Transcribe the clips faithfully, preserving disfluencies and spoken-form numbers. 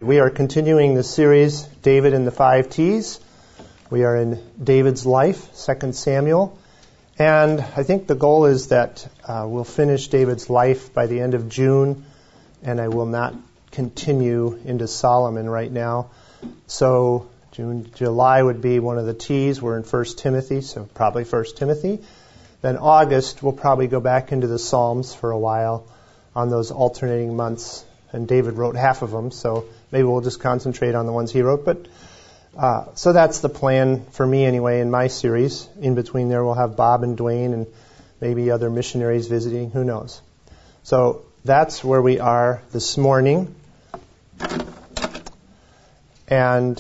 We are continuing the series, David and the Five T's. We are in David's life, Second Samuel. And I think the goal is that uh, we'll finish David's life by the end of June, and I will not continue into Solomon right now. So June, July would be one of the T's. We're in First Timothy, so probably First Timothy. Then August, we'll probably go back into the Psalms for a while on those alternating months. And David wrote half of them, so maybe we'll just concentrate on the ones he wrote. But uh, so that's the plan for me anyway in my series. In between there, we'll have Bob and Dwayne and maybe other missionaries visiting. Who knows? So that's where we are this morning. And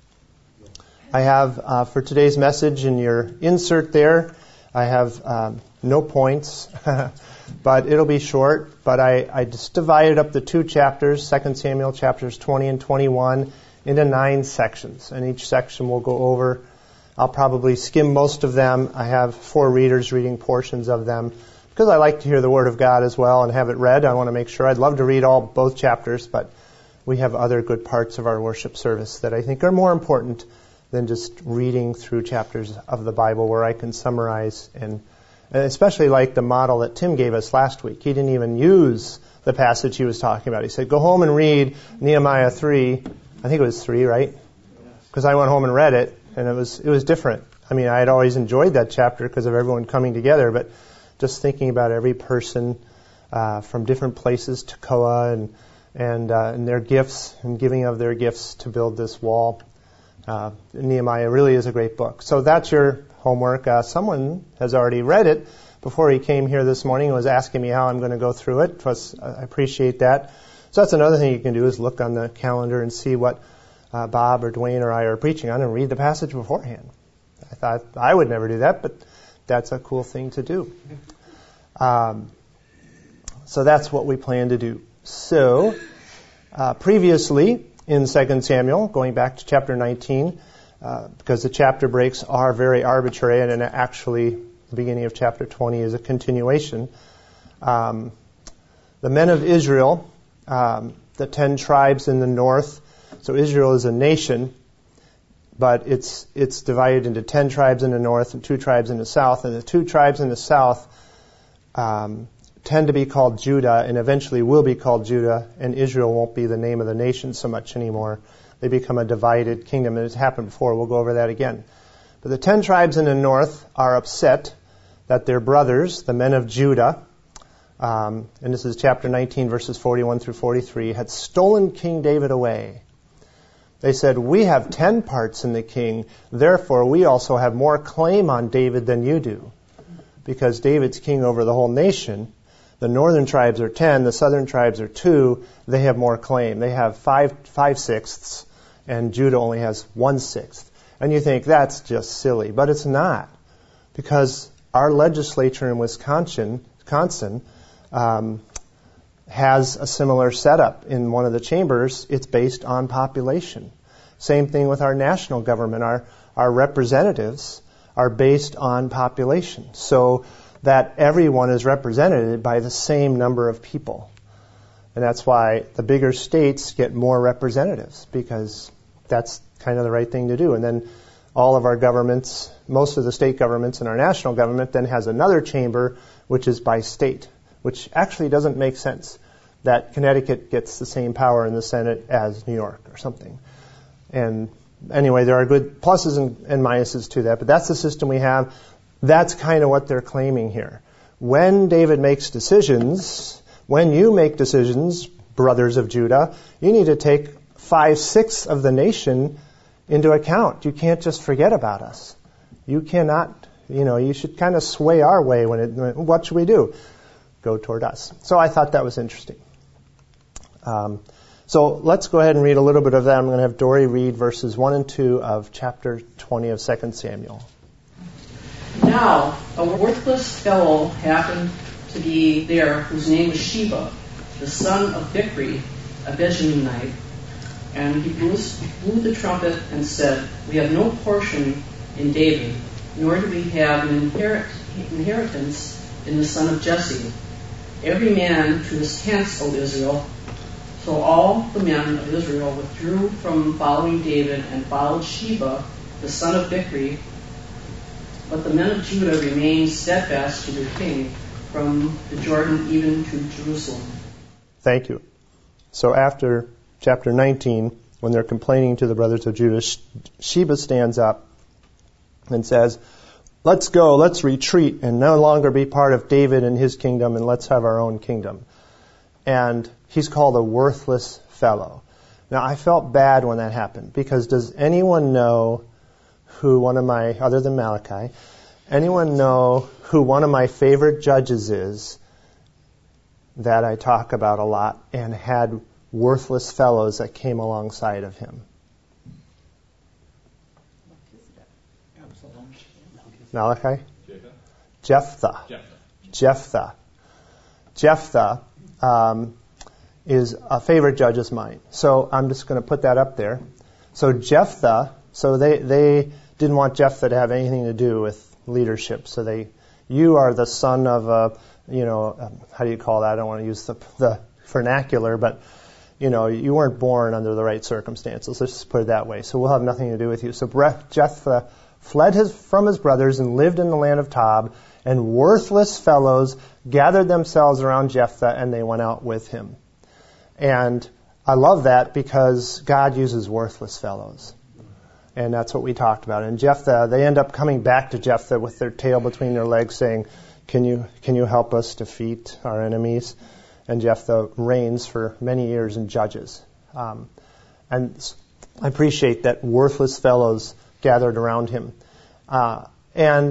I have uh, for today's message in your insert there, I have um, no points. But it'll be short. But I, I just divided up the two chapters, Second Samuel chapters twenty and twenty-one, into nine sections. And each section we'll go over. I'll probably skim most of them. I have four readers reading portions of them because I like to hear the Word of God as well and have it read. I want to make sure. I'd love to read all both chapters, but we have other good parts of our worship service that I think are more important than just reading through chapters of the Bible where I can summarize and And especially like the model that Tim gave us last week. He didn't even use the passage he was talking about. He said, go home and read Nehemiah three. I think it was three, right? Because I went home and read it, and it was it was different. I mean, I had always enjoyed that chapter because of everyone coming together, but just thinking about every person uh, from different places, Tekoa, and and, uh, and their gifts, and giving of their gifts to build this wall. Uh, Nehemiah really is a great book. So that's your homework. Uh, someone has already read it before he came here this morning and was asking me how I'm going to go through it. Plus, I appreciate that. So that's another thing you can do is look on the calendar and see what uh, Bob or Dwayne or I are preaching on and read the passage beforehand. I thought I would never do that, but that's a cool thing to do. Um, so that's what we plan to do. So uh, previously in Second Samuel, going back to chapter nineteen, Uh, because the chapter breaks are very arbitrary, and, and actually the beginning of chapter twenty is a continuation. Um, the men of Israel, um, the ten tribes in the north, so Israel is a nation, but it's it's divided into ten tribes in the north and two tribes in the south, and the two tribes in the south um, tend to be called Judah, and eventually will be called Judah, and Israel won't be the name of the nation so much anymore. They become a divided kingdom, and it's happened before. We'll go over that again. But the ten tribes in the north are upset that their brothers, the men of Judah, um, and this is chapter nineteen, verses forty-one through forty-three, had stolen King David away. They said, we have ten parts in the king, therefore we also have more claim on David than you do. Because David's king over the whole nation. The northern tribes are ten, the southern tribes are two, they have more claim. They have five, five-sixths, and Judah only has one-sixth. And you think, that's just silly. But it's not. Because our legislature in Wisconsin, Wisconsin um, has a similar setup. In one of the chambers, it's based on population. Same thing with our national government. Our, our representatives are based on population. So that everyone is represented by the same number of people. And that's why the bigger states get more representatives, because that's kind of the right thing to do. And then all of our governments, most of the state governments and our national government then has another chamber, which is by state, which actually doesn't make sense. That Connecticut gets the same power in the Senate as New York or something. And anyway, there are good pluses and, and minuses to that, but that's the system we have. That's kind of what they're claiming here. When David makes decisions, when you make decisions, brothers of Judah, you need to take five-sixths of the nation into account. You can't just forget about us. You cannot, you know, you should kind of sway our way when it, what should we do? Go toward us. So I thought that was interesting. Um, so let's go ahead and read a little bit of that. I'm going to have Dory read verses one and two of chapter twenty of Second Samuel. Now, a worthless fellow happened to be there whose name was Sheba, the son of Bichri, a Benjaminite. And he blew, blew the trumpet and said, we have no portion in David, nor do we have an inherit, inheritance in the son of Jesse. Every man to his tents, O Israel. So all the men of Israel withdrew from following David and followed Sheba, the son of Bichri. But the men of Judah remained steadfast to their king from the Jordan even to Jerusalem. Thank you. So after chapter nineteen, when they're complaining to the brothers of Judah, Sheba stands up and says, let's go, let's retreat and no longer be part of David and his kingdom, and let's have our own kingdom. And he's called a worthless fellow. Now, I felt bad when that happened, because does anyone know who one of my, other than Malachi, anyone know who one of my favorite judges is that I talk about a lot and had worthless fellows that came alongside of him? Malachi? Jephthah. Jephthah. Jephthah um, is a favorite judge of mine. So I'm just going to put that up there. So Jephthah, so they, they didn't want Jephthah to have anything to do with leadership. So they, you are the son of a, you know, um, how do you call that? I don't want to use the, the vernacular, but, you know, you weren't born under the right circumstances. Let's just put it that way. So we'll have nothing to do with you. So Jephthah fled his, from his brothers and lived in the land of Tob, and worthless fellows gathered themselves around Jephthah, and they went out with him. And I love that, because God uses worthless fellows. And that's what we talked about. And Jephthah, they end up coming back to Jephthah with their tail between their legs saying, can you, can you help us defeat our enemies? And Jephthah reigns for many years and judges. Um, and I appreciate that worthless fellows gathered around him. Uh, and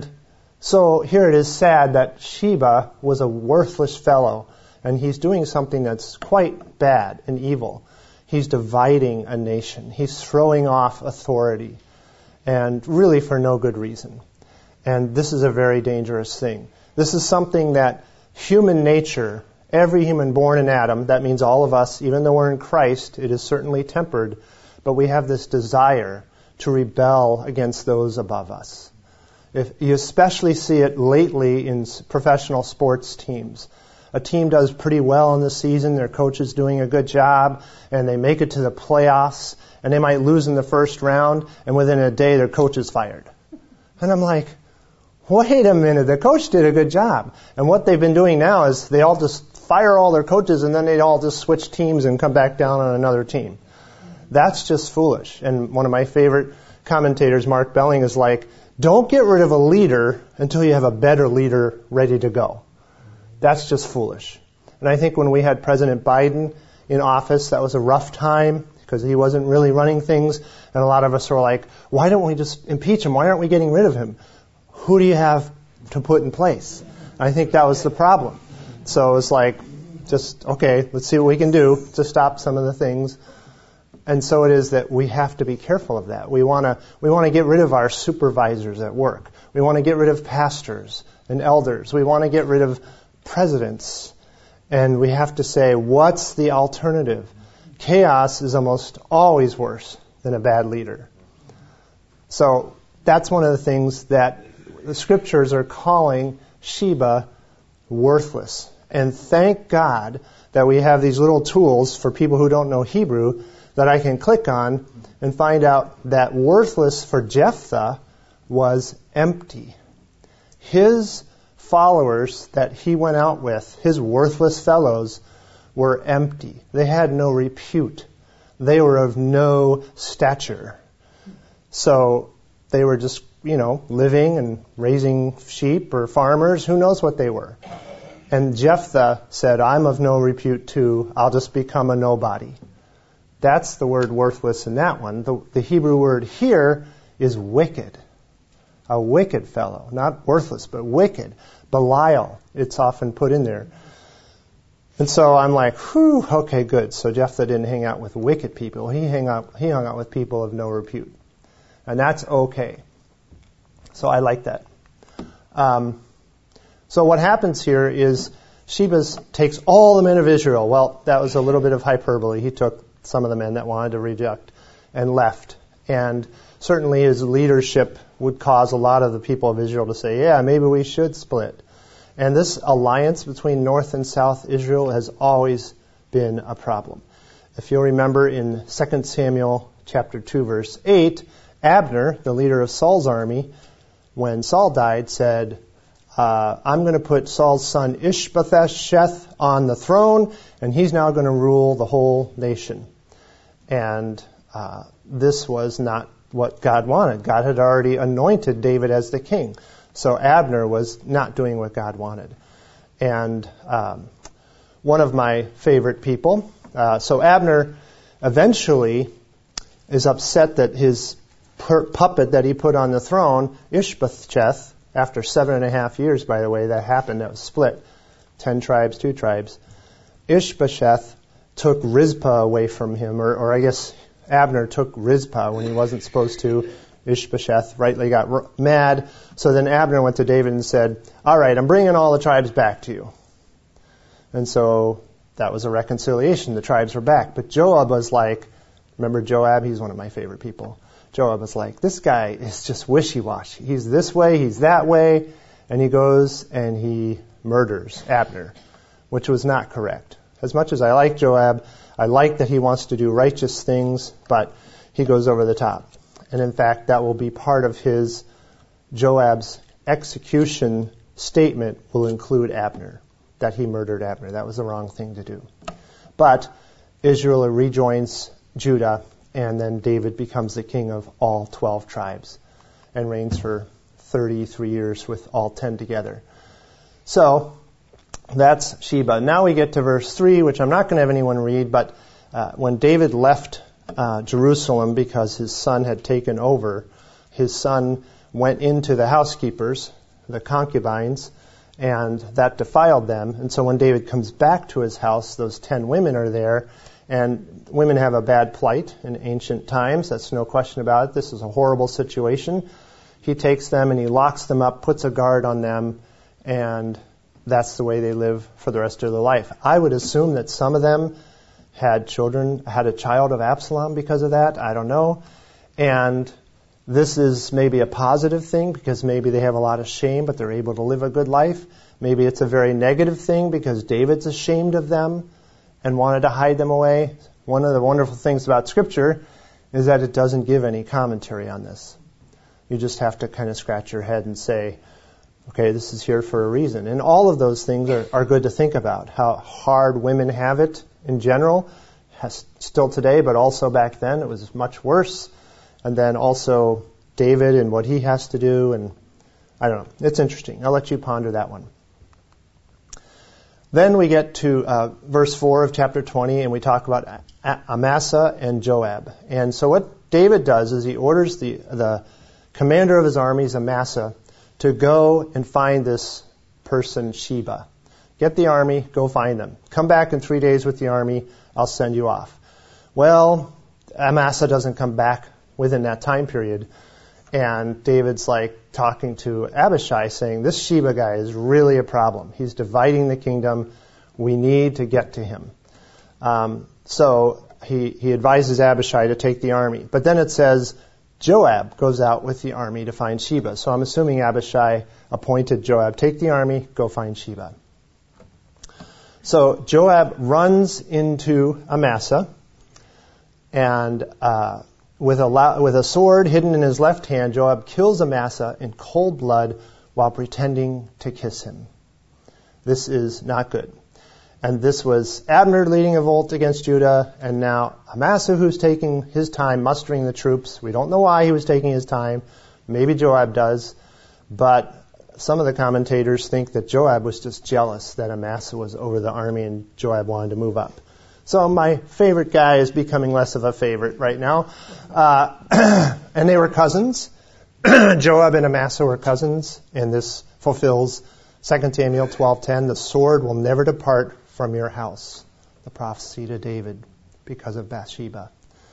so here it is sad that Sheba was a worthless fellow, and he's doing something that's quite bad and evil. He's dividing a nation. He's throwing off authority, and really for no good reason. And this is a very dangerous thing. This is something that human nature, every human born in Adam, that means all of us, even though we're in Christ, it is certainly tempered, but we have this desire to rebel against those above us. If you especially see it lately in professional sports teams. A team does pretty well in the season, their coach is doing a good job, and they make it to the playoffs, and they might lose in the first round, and within a day their coach is fired. And I'm like, wait a minute, the coach did a good job. And what they've been doing now is they all just fire all their coaches, and then they all just switch teams and come back down on another team. That's just foolish. And one of my favorite commentators, Mark Belling, is like, don't get rid of a leader until you have a better leader ready to go. That's just foolish. And I think when we had President Biden in office, that was a rough time because he wasn't really running things. And a lot of us were like, why don't we just impeach him? Why aren't we getting rid of him? Who do you have to put in place? And I think that was the problem. So it's like, just, okay, let's see what we can do to stop some of the things. And so it is that we have to be careful of that. We want to we want to get rid of our supervisors at work. We want to get rid of pastors and elders. We want to get rid of presidents. And we have to say, what's the alternative? Chaos is almost always worse than a bad leader. So that's one of the things that the scriptures are calling Sheba worthless. And thank God that we have these little tools for people who don't know Hebrew that I can click on and find out that worthless for Jephthah was empty. His followers that he went out with, his worthless fellows, were empty. They had no repute. They were of no stature. So they were just, you know, living and raising sheep or farmers. Who knows what they were? And Jephthah said, I'm of no repute too. I'll just become a nobody. That's the word worthless in that one. The, the Hebrew word here is wicked. A wicked fellow. Not worthless, but wicked. Belial, it's often put in there. And so I'm like, whew, okay, good. So Jephthah didn't hang out with wicked people. He hung out, he hung out with people of no repute. And that's okay. So I like that. Um, so what happens here is Sheba takes all the men of Israel. Well, that was a little bit of hyperbole. He took some of the men that wanted to reject and left. And certainly his leadership would cause a lot of the people of Israel to say, yeah, maybe we should split. And this alliance between North and South Israel has always been a problem. if you'll remember in Second Samuel chapter two, verse eight, Abner, the leader of Saul's army, when Saul died, said, uh, I'm going to put Saul's son Ishbosheth on the throne, and he's now going to rule the whole nation. And uh, this was not what God wanted. God had already anointed David as the king. So Abner was not doing what God wanted. And um, one of my favorite people, uh, so Abner eventually is upset that his per- puppet that he put on the throne, Ishbosheth, after seven and a half years, by the way, that happened, that was split, ten tribes, two tribes, Ishbosheth took Rizpah away from him, or, or I guess Abner took Rizpah when he wasn't supposed to. Ishbosheth rightly got r- mad. So then Abner went to David and said, all right, I'm bringing all the tribes back to you. And so that was a reconciliation. The tribes were back. But Joab was like, remember Joab? He's one of my favorite people. Joab was like, this guy is just wishy-washy. He's this way, he's that way. And he goes and he murders Abner, which was not correct. As much as I like Joab, I like that he wants to do righteous things, but he goes over the top. And in fact, that will be part of his, Joab's execution statement will include Abner, that he murdered Abner. That was the wrong thing to do. But Israel rejoins Judah, and then David becomes the king of all twelve tribes and reigns for thirty-three years with all ten together. So that's Sheba. Now we get to verse three, which I'm not going to have anyone read, but uh, when David left uh, Jerusalem because his son had taken over, his son went into the housekeepers, the concubines, and that defiled them. And so when David comes back to his house, those ten women are there, and women have a bad plight in ancient times. That's no question about it. This is a horrible situation. He takes them and he locks them up, puts a guard on them, and that's the way they live for the rest of their life. I would assume that some of them had children, had a child of Absalom because of that. I don't know. And this is maybe a positive thing because maybe they have a lot of shame, but they're able to live a good life. Maybe it's a very negative thing because David's ashamed of them and wanted to hide them away. One of the wonderful things about Scripture is that it doesn't give any commentary on this. You just have to kind of scratch your head and say, okay, this is here for a reason. And all of those things are, are good to think about. How hard women have it in general, has, still today, but also back then it was much worse. And then also David and what he has to do. And I don't know. It's interesting. I'll let you ponder that one. Then we get to uh, verse four of chapter twenty, and we talk about Amasa and Joab. And so what David does is he orders the, the commander of his armies, Amasa, to go and find this person, Sheba. Get the army, go find them. Come back in three days with the army, I'll send you off. Well, Amasa doesn't come back within that time period. And David's like talking to Abishai saying, this Sheba guy is really a problem. He's dividing the kingdom. We need to get to him. Um, so he, he advises Abishai to take the army. But then it says, Joab goes out with the army to find Sheba. So I'm assuming Abishai appointed Joab, take the army, go find Sheba. So Joab runs into Amasa, and uh, with a la- with a sword hidden in his left hand, Joab kills Amasa in cold blood while pretending to kiss him. This is not good. And this was Abner leading a revolt against Judah, and now Amasa, who's taking his time mustering the troops. We don't know why he was taking his time. Maybe Joab does. But some of the commentators think that Joab was just jealous that Amasa was over the army and Joab wanted to move up. So my favorite guy is becoming less of a favorite right now. Uh, and they were cousins. Joab and Amasa were cousins, and this fulfills Second Samuel twelve ten. The sword will never depart from your house. The prophecy to David because of Bathsheba.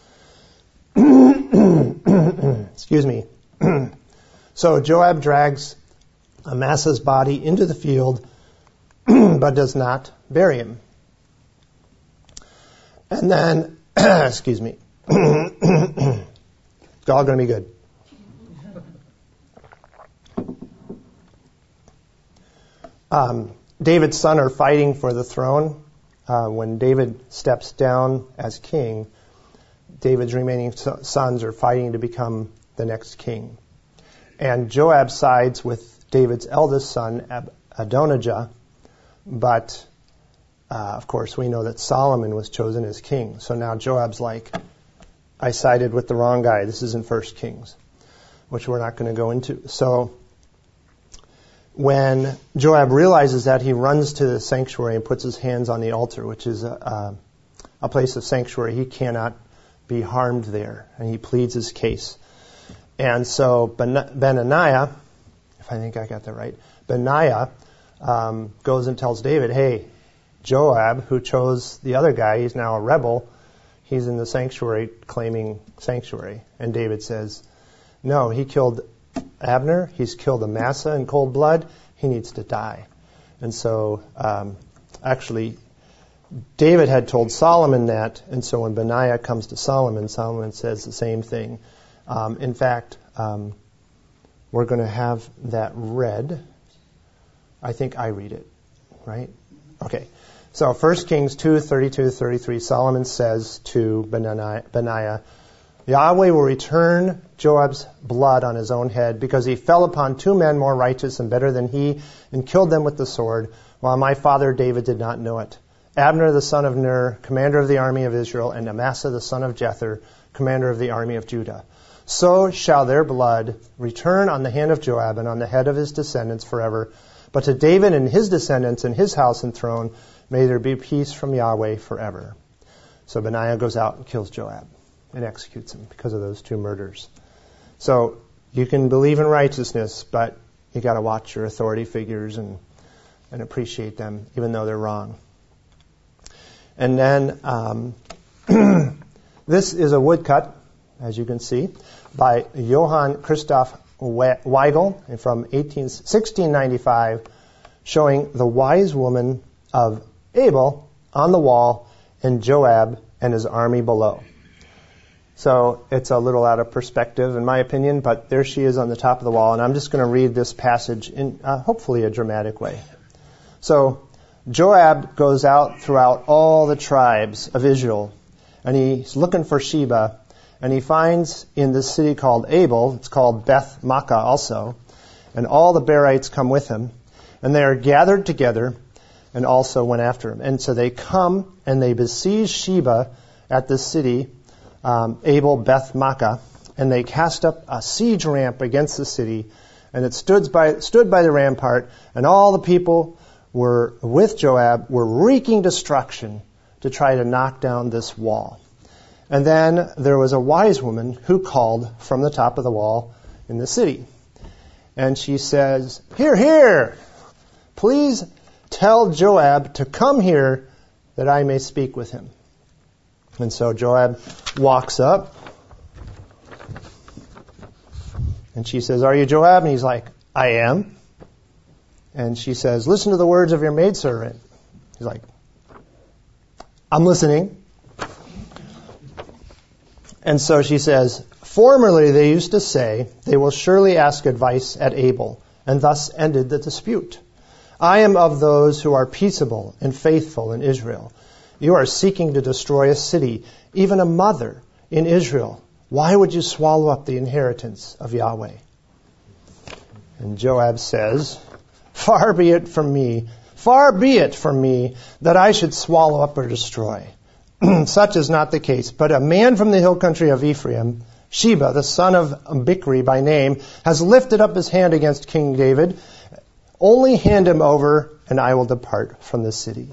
Excuse me. So Joab drags Amasa's body into the field, but does not bury him. And then, excuse me, it's all going to be good. Um, David's son are fighting for the throne, uh, when David steps down as king, David's remaining sons are fighting to become the next king. And Joab sides with David's eldest son, Adonijah, but uh, of course we know that Solomon was chosen as king. So now Joab's like, I sided with the wrong guy. This isn't First Kings, which we're not going to go into. So when Joab realizes that, he runs to the sanctuary and puts his hands on the altar, which is a, a, a place of sanctuary. He cannot be harmed there, and he pleads his case. And so Benaiah, if I think I got that right, Benaiah um, goes and tells David, hey, Joab, who chose the other guy, he's now a rebel, he's in the sanctuary claiming sanctuary. And David says, no, he killed Abner, he's killed Amasa in cold blood, he needs to die. And so, um, actually, David had told Solomon that, and so when Benaiah comes to Solomon, Solomon says the same thing. Um, in fact, um, we're going to have that read. I think I read it, right? Okay. So First Kings two, thirty-two to thirty-three, Solomon says to Benaiah, Benaiah, Yahweh will return Joab's blood on his own head, because he fell upon two men more righteous and better than he, and killed them with the sword, while my father David did not know it. Abner the son of Ner, commander of the army of Israel, and Amasa the son of Jether, commander of the army of Judah. So shall their blood return on the hand of Joab and on the head of his descendants forever. But to David and his descendants and his house and throne, may there be peace from Yahweh forever. So Benaiah goes out and kills Joab and executes him because of those two murders. So you can believe in righteousness, but you got to watch your authority figures and, and appreciate them, even though they're wrong. And then um, this is a woodcut, as you can see, by Johann Christoph Weigel from sixteen ninety-five, showing the wise woman of Abel on the wall and Joab and his army below. So it's a little out of perspective, in my opinion, but there she is on the top of the wall, and I'm just going to read this passage in uh, hopefully a dramatic way. So Joab goes out throughout all the tribes of Israel, and he's looking for Sheba, and he finds in this city called Abel, it's called Beth Makkah also, and all the Berites come with him, and they are gathered together and also went after him. And so they come and they besiege Sheba at this city, um, Abel Beth Makkah, and they cast up a siege ramp against the city, and it stood by, stood by the rampart, and all the people were with Joab, were wreaking destruction to try to knock down this wall. And then there was a wise woman who called from the top of the wall in the city. And she says, "Here, here, please tell Joab to come here that I may speak with him." And so Joab walks up, and she says, "Are you Joab?" And he's like, "I am." And she says, "Listen to the words of your maidservant." He's like, "I'm listening." And so she says, "Formerly they used to say, they will surely ask advice at Abel, and thus ended the dispute. I am of those who are peaceable and faithful in Israel. You are seeking to destroy a city, even a mother in Israel. Why would you swallow up the inheritance of Yahweh?" And Joab says, "Far be it from me, far be it from me that I should swallow up or destroy. Such is not the case. But a man from the hill country of Ephraim, Sheba, the son of Bichri by name, has lifted up his hand against King David. Only hand him over, and I will depart from the city."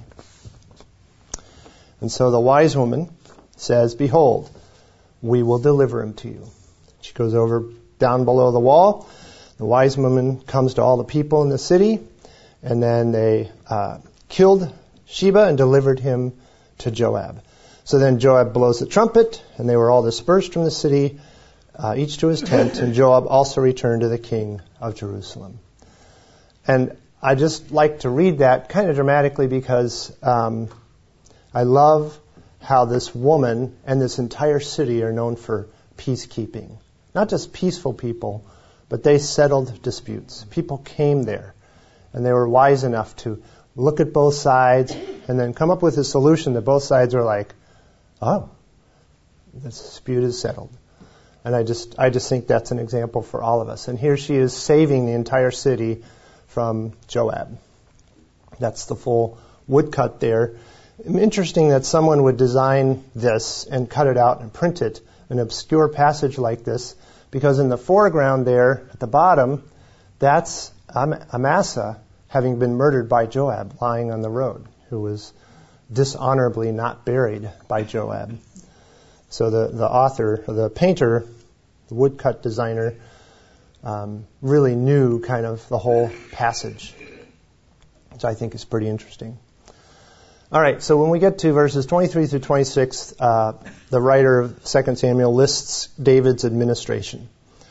And so the wise woman says, "Behold, we will deliver him to you." She goes over down below the wall. The wise woman comes to all the people in the city, and then they uh, killed Sheba and delivered him to Joab. So then Joab blows the trumpet, and they were all dispersed from the city, uh, each to his tent, and Joab also returned to the king of Jerusalem. And I just like to read that kind of dramatically because um, I love how this woman and this entire city are known for peacekeeping. Not just peaceful people, but they settled disputes. People came there, and they were wise enough to look at both sides and then come up with a solution that both sides are like, oh, this dispute is settled. And I just I just think that's an example for all of us. And here she is saving the entire city from Joab. That's the full woodcut there. Interesting that someone would design this and cut it out and print it, an obscure passage like this, because in the foreground there at the bottom, that's Amasa having been murdered by Joab, lying on the road, who was dishonorably not buried by Joab. So the, the author, or the painter, the woodcut designer, um, really knew kind of the whole passage, which I think is pretty interesting. All right, so when we get to verses twenty-three through twenty-six, uh, the writer of Second Samuel lists David's administration.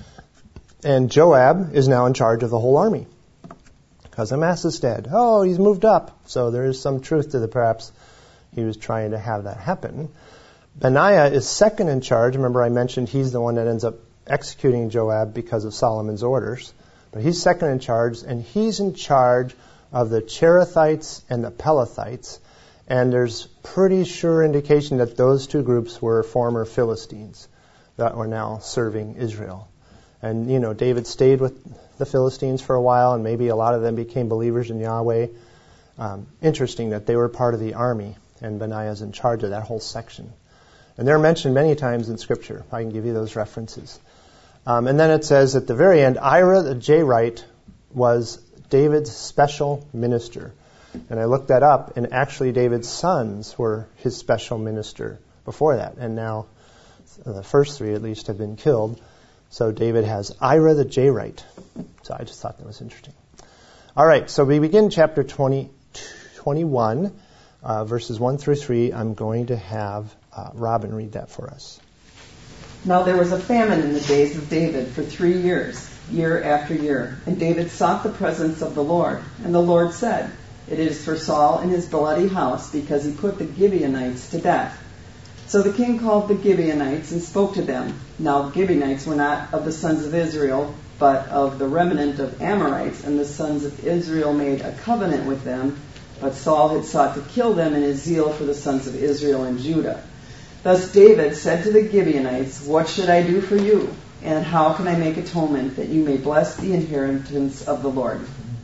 And Joab is now in charge of the whole army, because Amasa's dead. Oh, he's moved up. So there is some truth to the perhaps he was trying to have that happen. Benaiah is second in charge. Remember I mentioned he's the one that ends up executing Joab because of Solomon's orders. But he's second in charge, and he's in charge of the Cherethites and the Pelethites. And there's pretty sure indication that those two groups were former Philistines that were now serving Israel. And, you know, David stayed with the Philistines for a while, and maybe a lot of them became believers in Yahweh. Um, interesting that they were part of the army, and Benaiah's in charge of that whole section. And they're mentioned many times in Scripture. I can give you those references. Um, and then it says at the very end, Ira the Jairite was David's special minister. And I looked that up, and actually David's sons were his special minister before that. And now the first three, at least, have been killed. So David has Ira the Jairite. So I just thought that was interesting. All right, so we begin chapter twenty, twenty-one, uh, verses one through three. I'm going to have uh, Robin read that for us. Now there was a famine in the days of David for three years, year after year. And David sought the presence of the Lord. And the Lord said, "It is for Saul and his bloody house, because he put the Gibeonites to death." So the king called the Gibeonites and spoke to them. Now the Gibeonites were not of the sons of Israel, but of the remnant of Amorites, and the sons of Israel made a covenant with them. But Saul had sought to kill them in his zeal for the sons of Israel and Judah. Thus David said to the Gibeonites, "What should I do for you? And how can I make atonement that you may bless the inheritance of the Lord?"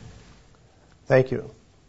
Thank you.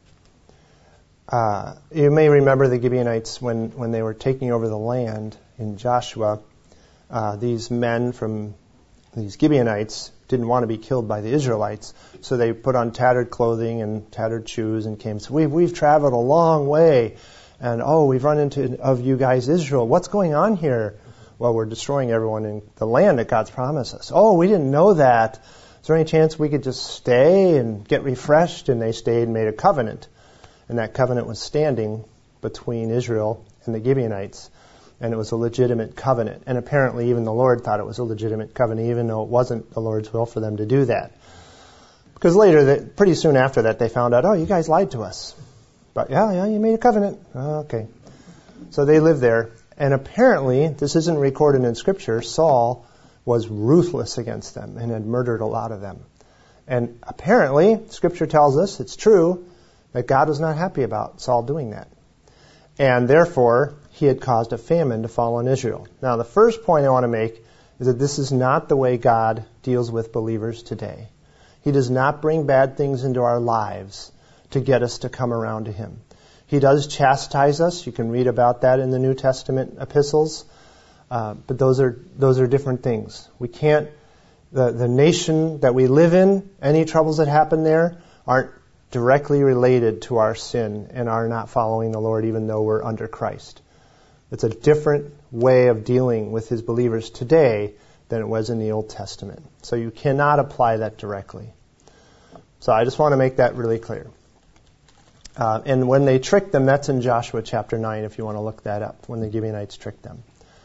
Uh, you may remember the Gibeonites when, when they were taking over the land in Joshua. Uh, these men from these Gibeonites didn't want to be killed by the Israelites, so they put on tattered clothing and tattered shoes and came. So we've we've traveled a long way, and oh, we've run into of you guys Israel. What's going on here? Well, we're destroying everyone in the land that God's promised us. Oh, we didn't know that. Is there any chance we could just stay and get refreshed? And they stayed and made a covenant. And that covenant was standing between Israel and the Gibeonites. And it was a legitimate covenant. And apparently even the Lord thought it was a legitimate covenant, even though it wasn't the Lord's will for them to do that. Because later, they, pretty soon after that, they found out, oh, you guys lied to us. But yeah, yeah, you made a covenant. Oh, okay. So they lived there. And apparently, this isn't recorded in Scripture, Saul was ruthless against them and had murdered a lot of them. And apparently, Scripture tells us, it's true, that God was not happy about Saul doing that. And therefore, he had caused a famine to fall on Israel. Now, the first point I want to make is that this is not the way God deals with believers today. He does not bring bad things into our lives to get us to come around to Him. He does chastise us. You can read about that in the New Testament epistles. Uh, but those are those are different things. We can't, the, the nation that we live in, any troubles that happen there aren't directly related to our sin and our not following the Lord even though we're under Christ. It's a different way of dealing with His believers today than it was in the Old Testament. So you cannot apply that directly. So I just want to make that really clear. Uh, and when they tricked them, that's in Joshua chapter nine if you want to look that up, when the Gibeonites tricked them.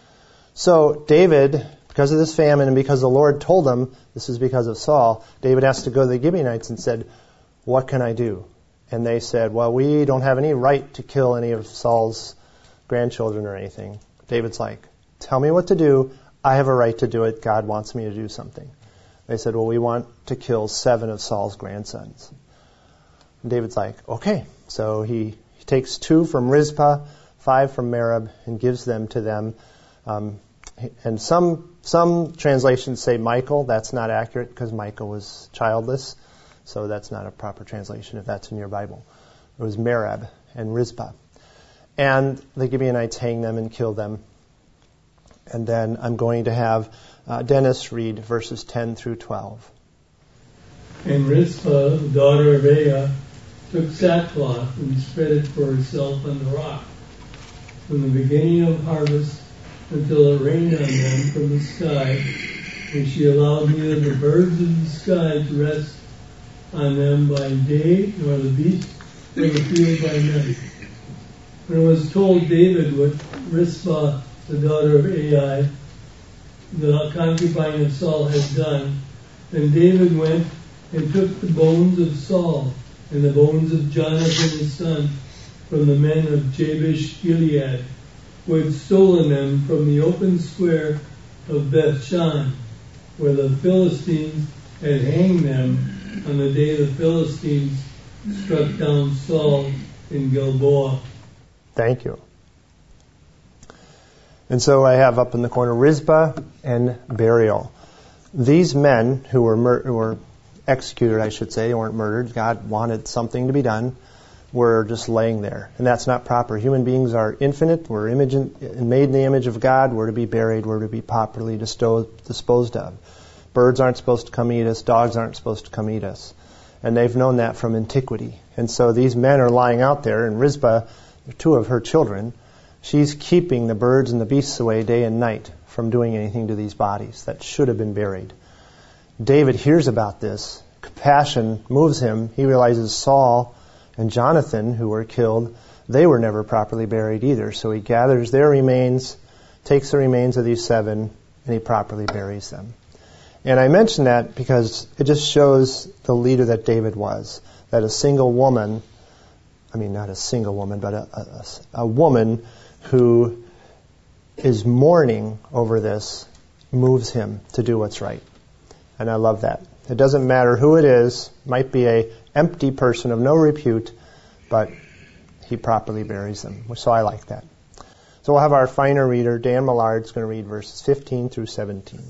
So David, because of this famine and because the Lord told him, this is because of Saul, David has to go to the Gibeonites and said, what can I do? And they said, well, we don't have any right to kill any of Saul's grandchildren or anything. David's like, tell me what to do. I have a right to do it. God wants me to do something. They said, well, we want to kill seven of Saul's grandsons. And David's like, okay. So he, He takes two from Rizpah, five from Merib, and gives them to them. Um, and some some translations say Michal. That's not accurate because Michal was childless, so that's not a proper translation if that's in your Bible. It was Merib and Rizpah. And the Gibeonites hang them and kill them. And then I'm going to have uh, Dennis read verses ten through twelve. And Rizpah, the daughter of Aiah, took sackcloth and spread it for herself on the rock, from the beginning of harvest until it rained on them from the sky, and she allowed neither the birds of the sky to rest on them by day, nor the beasts of the field by night. When it was told David what Rizpah, the daughter of Aiah, the concubine of Saul, had done, then David went and took the bones of Saul and the bones of Jonathan his son from the men of Jabesh Gilead, who had stolen them from the open square of Bethshan, where the Philistines had hanged them on the day the Philistines struck down Saul in Gilboa. Thank you. And so I have up in the corner Rizpah and Burial. These men who were mur- who were executed, I should say, weren't murdered. God wanted something to be done. Were just laying there, and that's not proper. Human beings are infinite. We're image in, made in the image of God. We're to be buried. We're to be properly disposed, disposed of. Birds aren't supposed to come eat us. Dogs aren't supposed to come eat us. And they've known that from antiquity. And so these men are lying out there, and Rizpah, two of her children, she's keeping the birds and the beasts away day and night from doing anything to these bodies that should have been buried. David hears about this. Compassion moves him. He realizes Saul and Jonathan, who were killed, they were never properly buried either. So he gathers their remains, takes the remains of these seven, and he properly buries them. And I mention that because it just shows the leader that David was. That a single woman, I mean not a single woman, but a, a, a woman who is mourning over this moves him to do what's right. And I love that. It doesn't matter who it is. It might be a empty person of no repute, but he properly buries them. So I like that. So we'll have our finer reader, Dan Millard, is going to read verses fifteen through seventeen.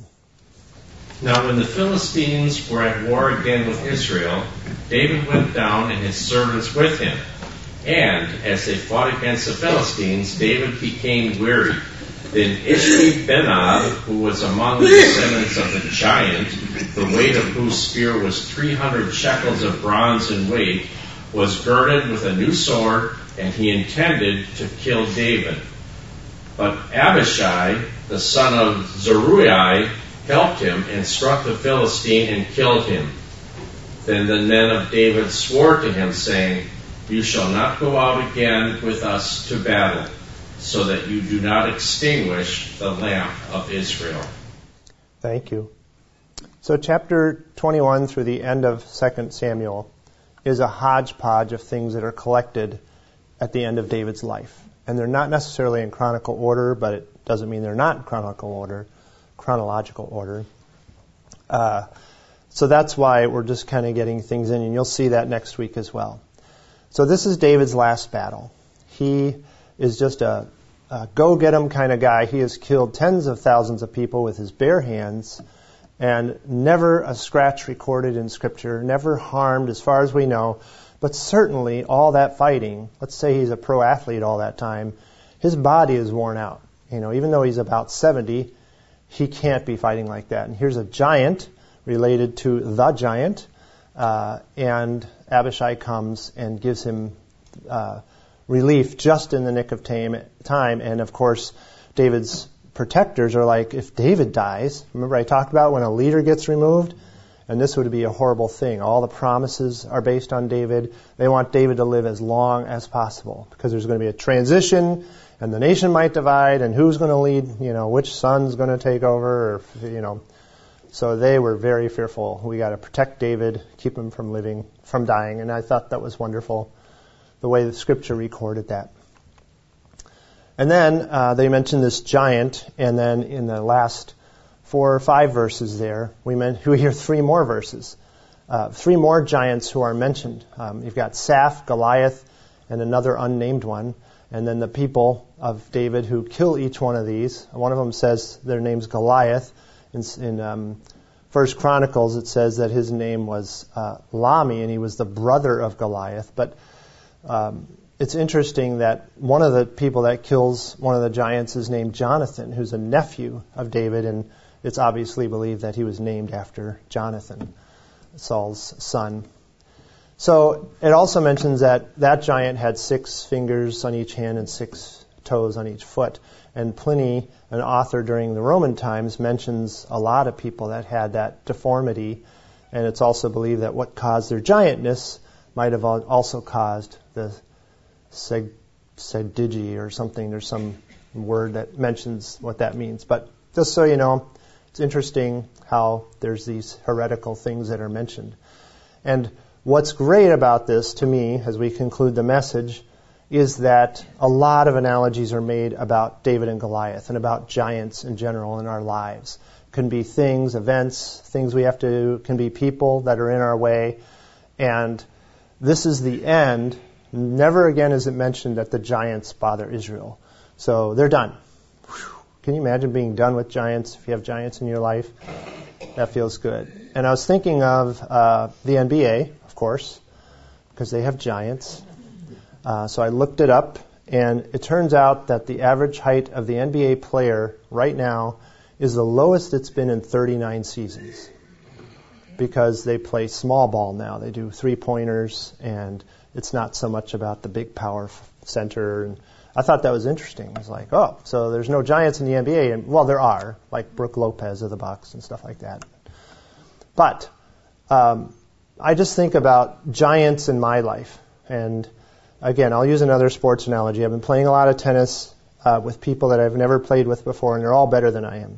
Now when the Philistines were at war again with Israel, David went down and his servants with him. And as they fought against the Philistines, David became weary. Then Ishbi-Benob, who was among the descendants of the giant, the weight of whose spear was three hundred shekels of bronze in weight, was girded with a new sword, and he intended to kill David. But Abishai, the son of Zeruiah, helped him and struck the Philistine and killed him. Then the men of David swore to him, saying, "You shall not go out again with us to battle, so that you do not extinguish the lamp of Israel." Thank you. So chapter twenty-one through the end of Second Samuel is a hodgepodge of things that are collected at the end of David's life. And they're not necessarily in chronicle order, but it doesn't mean they're not in chronicle order, chronological order. Uh, so that's why we're just kind of getting things in, and you'll see that next week as well. So this is David's last battle. He is just a, a go-get-em kind of guy. He has killed tens of thousands of people with his bare hands, and never a scratch recorded in Scripture, never harmed as far as we know. But certainly all that fighting, let's say he's a pro athlete all that time, his body is worn out. You know, even though he's about seventy, he can't be fighting like that. And here's a giant related to the giant, uh, and Abishai comes and gives him uh, relief just in the nick of time. And of course, David's protectors are like, if David dies, remember I talked about when a leader gets removed, and this would be a horrible thing. All the promises are based on David. They want David to live as long as possible because there's going to be a transition, and the nation might divide, and who's going to lead, you know, which son's going to take over, or, you know. So they were very fearful. We got to protect David, keep him from living, from dying, and I thought that was wonderful, the way the Scripture recorded that. And then uh, they mentioned this giant, and then in the last four or five verses there, we, meant, we hear three more verses. Uh, three more giants who are mentioned. Um, you've got Saph, Goliath, and another unnamed one. And then the people of David who kill each one of these. One of them says their name's Goliath. In, in um, First Chronicles, it says that his name was uh, Lami, and he was the brother of Goliath. But um, it's interesting that one of the people that kills one of the giants is named Jonathan, who's a nephew of David, and it's obviously believed that he was named after Jonathan, Saul's son. So it also mentions that that giant had six fingers on each hand and six toes on each foot. And Pliny, an author during the Roman times, mentions a lot of people that had that deformity. And it's also believed that what caused their giantness might have also caused the seg- segdigi or something. There's some word that mentions what that means. But just so you know, it's interesting how there's these heretical things that are mentioned. And what's great about this, to me, as we conclude the message, is that a lot of analogies are made about David and Goliath and about giants in general in our lives. It can be things, events, things we have to do. It can be people that are in our way. And this is the end. Never again is it mentioned that the giants bother Israel. So they're done. Whew. Can you imagine being done with giants if you have giants in your life? That feels good. And I was thinking of uh, the N B A, of course, because they have giants. Uh, so I looked it up, and it turns out that the average height of the N B A player right now is the lowest it's been in thirty-nine seasons, because they play small ball now. They do three-pointers, and it's not so much about the big power center. And I thought that was interesting. I was like, oh, so there's no giants in the N B A. And, well, there are, like Brooke Lopez of the Bucks and stuff like that. But um, I just think about giants in my life. And again, I'll use another sports analogy. I've been playing a lot of tennis uh, with people that I've never played with before, and they're all better than I am.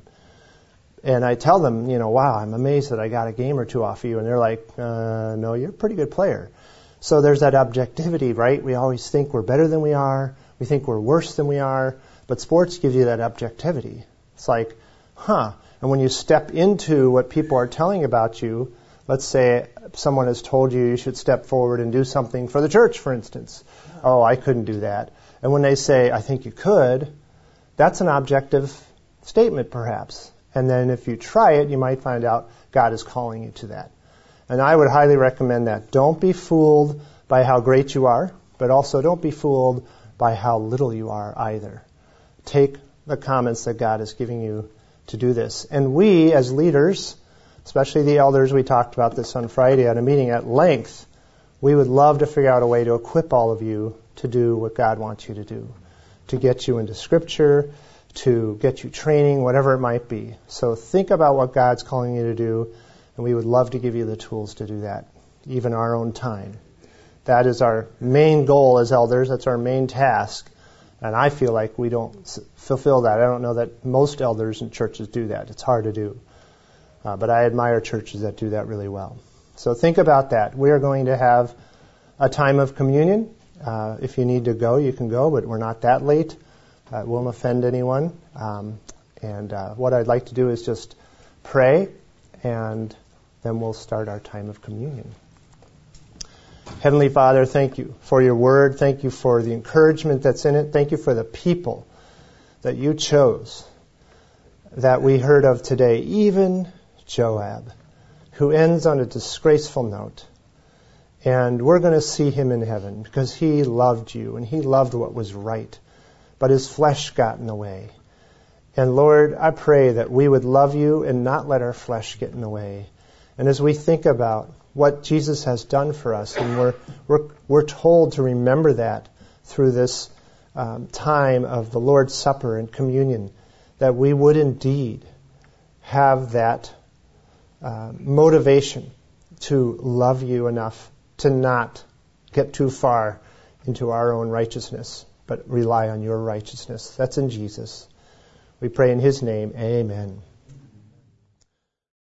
And I tell them, you know, wow, I'm amazed that I got a game or two off of you. And they're like, uh, no, you're a pretty good player. So there's that objectivity, right? We always think we're better than we are. We think we're worse than we are. But sports gives you that objectivity. It's like, huh. And when you step into what people are telling about you, let's say someone has told you you should step forward and do something for the church, for instance. Oh, I couldn't do that. And when they say, I think you could, that's an objective statement, perhaps. And then if you try it, you might find out God is calling you to that. And I would highly recommend that. Don't be fooled by how great you are, but also don't be fooled by how little you are either. Take the comments that God is giving you to do this. And we, as leaders, especially the elders, we talked about this on Friday at a meeting at length, we would love to figure out a way to equip all of you to do what God wants you to do, to get you into Scripture, to get you training, whatever it might be. So think about what God's calling you to do, and we would love to give you the tools to do that, even our own time. That is our main goal as elders. That's our main task. And I feel like we don't fulfill that. I don't know that most elders in churches do that. It's hard to do. Uh, but I admire churches that do that really well. So think about that. We are going to have a time of communion. Uh, if you need to go, you can go, but we're not that late. Uh, it won't offend anyone. Um, and uh, what I'd like to do is just pray, and then we'll start our time of communion. Heavenly Father, thank you for your word. Thank you for the encouragement that's in it. Thank you for the people that you chose that we heard of today, even Joab, who ends on a disgraceful note. And we're going to see him in heaven because he loved you and he loved what was right. But his flesh got in the way. And Lord, I pray that we would love you and not let our flesh get in the way. And as we think about what Jesus has done for us, and we're we're, we're told to remember that through this um, time of the Lord's Supper and communion, that we would indeed have that uh, motivation to love you enough to not get too far into our own righteousness, but rely on your righteousness. That's in Jesus. We pray in his name, amen.